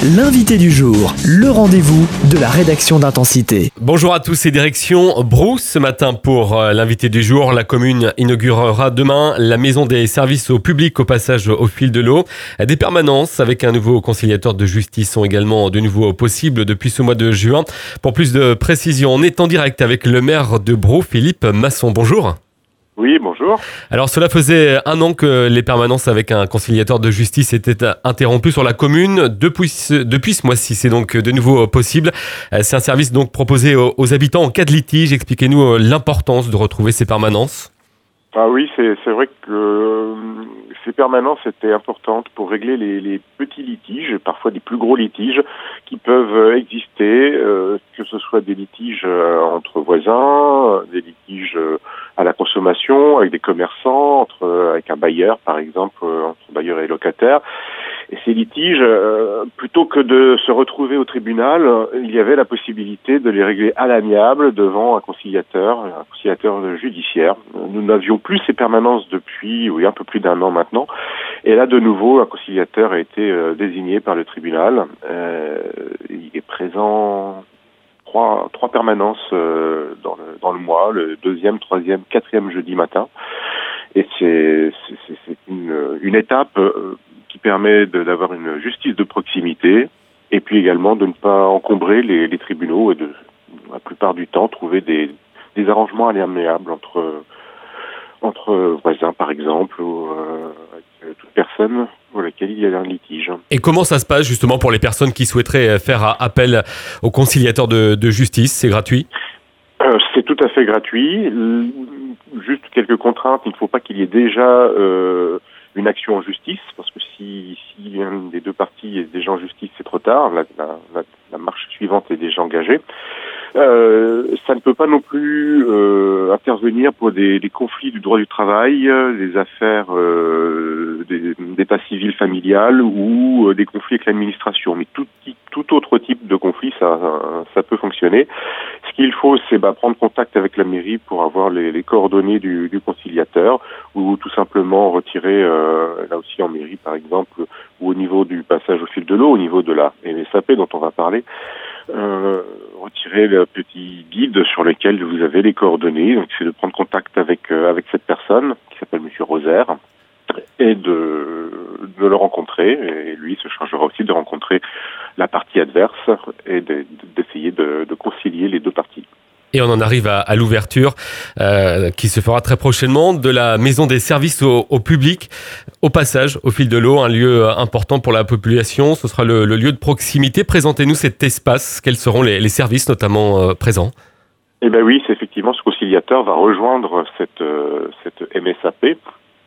L'invité du jour, le rendez-vous de la rédaction d'Intensité. Bonjour à tous et direction Brousse ce matin pour l'invité du jour. La commune inaugurera demain la maison des services au public au passage au fil de l'eau. Des permanences avec un nouveau conciliateur de justice sont également de nouveau possibles depuis ce mois de juin. Pour plus de précision, on est en direct avec le maire de Brousse, Philippe Masson. Bonjour. Oui, bonjour. Alors cela faisait un an que les permanences avec un conciliateur de justice étaient interrompues sur la commune. Depuis ce mois-ci, c'est donc de nouveau possible. C'est un service donc proposé aux habitants en cas de litige. Expliquez-nous l'importance de retrouver ces permanences. Ah oui, c'est vrai que ces permanences étaient importantes pour régler les petits litiges, parfois des plus gros litiges qui peuvent exister, que ce soit des litiges entre voisins, des litiges à la consommation, avec des commerçants, avec un bailleur par exemple, entre bailleur et locataire. Et ces litiges, plutôt que de se retrouver au tribunal, il y avait la possibilité de les régler à l'amiable devant un conciliateur judiciaire. Nous n'avions plus ces permanences depuis un peu plus d'un an maintenant. Et là, de nouveau, un conciliateur a été désigné par le tribunal. Il est présent trois permanences dans le mois, le 2e, 3e, 4e jeudi matin. Et c'est une étape qui permet d'avoir une justice de proximité et puis également de ne pas encombrer les tribunaux et de, la plupart du temps, trouver des arrangements amiables entre voisins, par exemple, ou avec toute personne pour laquelle il y a un litige. Et comment ça se passe justement pour les personnes qui souhaiteraient faire appel au conciliateur de justice? C'est gratuit? C'est tout à fait gratuit. Juste quelques contraintes. Il ne faut pas qu'il y ait déjà une action en justice, parce que si l'une des deux parties est déjà en justice, c'est trop tard. La marche suivante est déjà engagée. Ça ne peut pas non plus intervenir pour des conflits du droit du travail, des affaires d'état civil familial ou des conflits avec l'administration. Mais tout autre type de conflit, ça peut fonctionner. Ce qu'il faut, c'est prendre contact avec la mairie pour avoir les coordonnées du conciliateur, ou tout simplement retirer, là aussi en mairie par exemple, ou au niveau du passage au fil de l'eau, au niveau de la MSAP dont on va parler, retirer le petit guide sur lequel vous avez les coordonnées. Donc c'est de prendre contact avec cette personne qui s'appelle Monsieur Rosaire et de le rencontrer, et lui se chargera aussi de rencontrer la partie adverse et d'essayer de concilier les deux parties. Et on en arrive à l'ouverture qui se fera très prochainement de la maison des services au public au passage au fil de l'eau, un lieu important pour la population. Ce sera le lieu de proximité. Présentez-nous cet espace. Quels seront les services notamment présents? Eh bien oui, c'est effectivement, ce conciliateur va rejoindre cette MSAP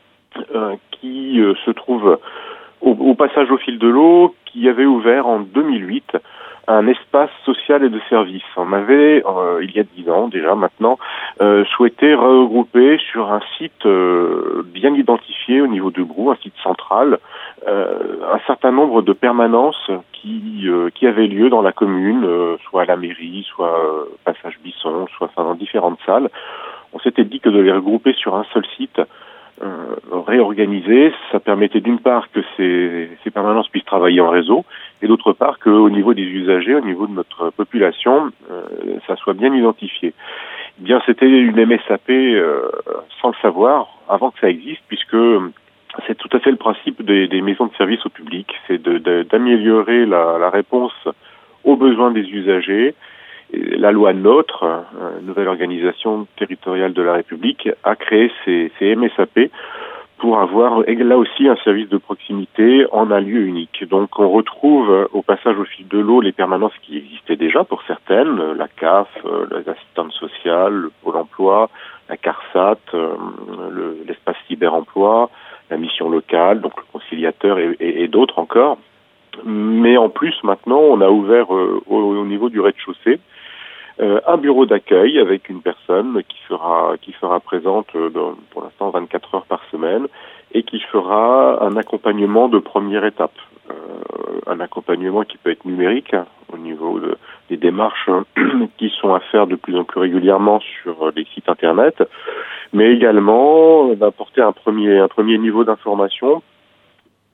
qui se trouve au passage au fil de l'eau, qui avait ouvert en 2008 un espace social et de services. On avait, il y a 10 ans déjà maintenant, souhaité regrouper sur un site bien identifié au niveau de Brousse, un site central, un certain nombre de permanences qui avaient lieu dans la commune, soit à la mairie, soit passage Bisson, soit dans différentes salles. On s'était dit que de les regrouper sur un seul site, réorganiser, ça permettait d'une part que ces permanences puissent travailler en réseau, et d'autre part qu'au niveau des usagers, au niveau de notre population, ça soit bien identifié. Eh bien, c'était une MSAP sans le savoir, avant que ça existe, puisque c'est tout à fait le principe des maisons de services au public, c'est d'améliorer la réponse aux besoins des usagers. La loi NOTRe, nouvelle organisation territoriale de la République, a créé ces MSAP pour avoir là aussi un service de proximité en un lieu unique. Donc on retrouve au passage au fil de l'eau les permanences qui existaient déjà pour certaines, la CAF, l'assistante sociale, le Pôle emploi, la CARSAT, l'espace cyber-emploi, la mission locale, donc le conciliateur et d'autres encore. Mais en plus, maintenant, on a ouvert au niveau du rez-de-chaussée un bureau d'accueil avec une personne qui sera présente pour l'instant 24 heures par semaine et qui fera un accompagnement de première étape. Un accompagnement qui peut être numérique au niveau des démarches qui sont à faire de plus en plus régulièrement sur les sites internet, mais également d'apporter un premier niveau d'information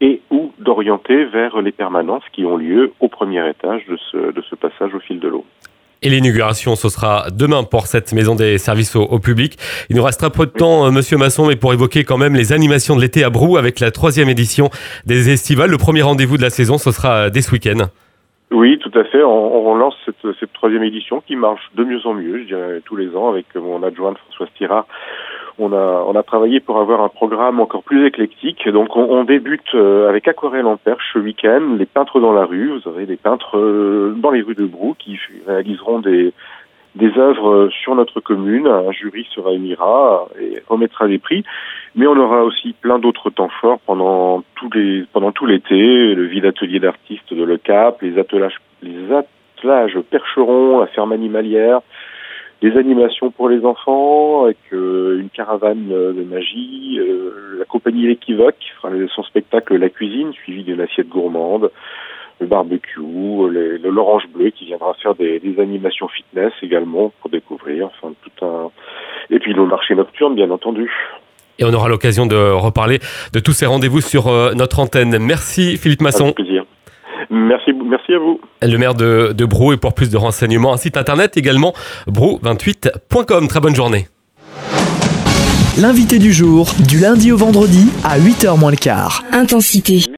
et ou d'orienter vers les permanences qui ont lieu au premier étage de ce passage au fil de l'eau. Et l'inauguration, ce sera demain pour cette maison des services au public. Il nous restera peu de temps, Monsieur Masson, mais pour évoquer quand même les animations de l'été à Brou avec la 3e édition des Estivales. Le premier rendez-vous de la saison, ce sera dès ce week-end. Oui, tout à fait. On relance cette 3e édition qui marche de mieux en mieux, je dirais, tous les ans avec mon adjointe Françoise Tirard. On a travaillé pour avoir un programme encore plus éclectique. Donc on débute avec Aquarelle en Perche ce week-end, les peintres dans la rue. Vous aurez des peintres dans les rues de Brou qui réaliseront des œuvres sur notre commune. Un jury se réunira et remettra des prix. Mais on aura aussi plein d'autres temps forts pendant tout l'été. Le vide atelier d'artistes de Le Cap, les attelages percherons, la ferme animalière, des animations pour les enfants avec une caravane de magie, la compagnie L'Équivoque qui fera son spectacle La Cuisine, suivi d'une assiette gourmande, le barbecue, l'orange bleu qui viendra faire des animations fitness également pour découvrir, enfin et puis le marché nocturne bien entendu. Et on aura l'occasion de reparler de tous ces rendez-vous sur notre antenne. Merci Philippe Masson. Avec plaisir. Merci à vous. Le maire de Brou, et pour plus de renseignements, un site internet également, brou28.com. Très bonne journée. L'invité du jour, du lundi au vendredi à 8h moins le quart. Intensité.